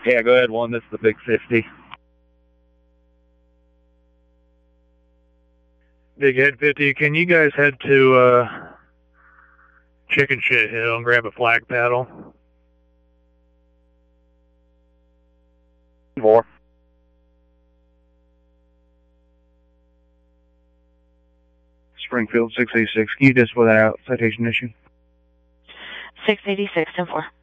Yeah, go ahead, 1. This is the Big 50. Big Head 50, can you guys head to Chicken Shit Hill and grab a flag paddle? 4. Springfield 686. Can you display that out? Citation issue. 686 and 4.